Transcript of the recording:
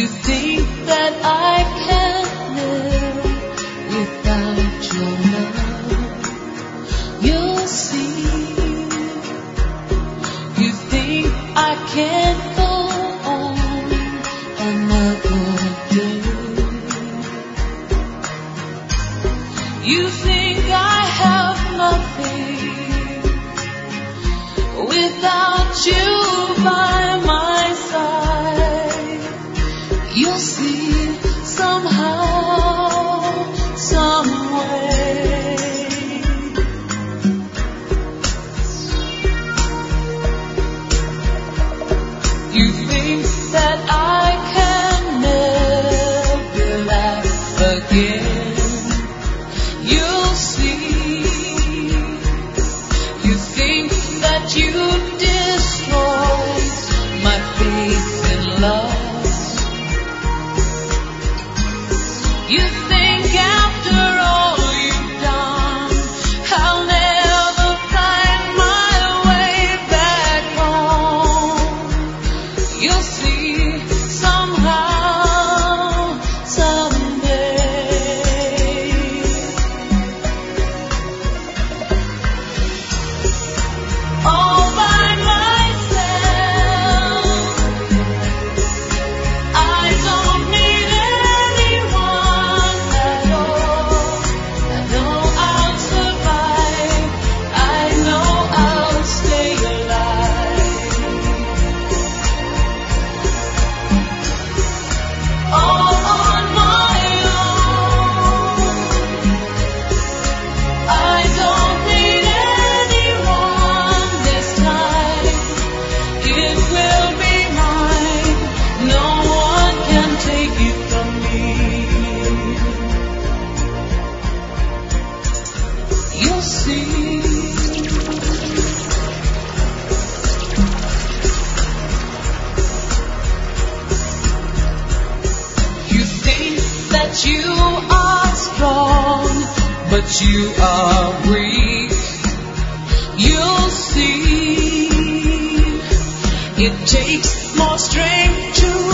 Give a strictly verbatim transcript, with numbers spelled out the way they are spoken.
think that I can't live without your love. You'll see. You think I can't go on another day. You think I have nothing without you by my side. You'll see somehow, some way. You think that I can never laugh again. You'll see. You think that you destroyed my faith in love. You think after all you've done, I'll never find my way back home. You'll see somehow, someday. All by myself, I don't need anyone at all. I know I'll survive. I know I'll stay alive. All on my own. I don't need anyone this time. It will be mine. No one can take it from me. You'll see. You think that you are strong, but you are weak. You'll see. It takes more strength to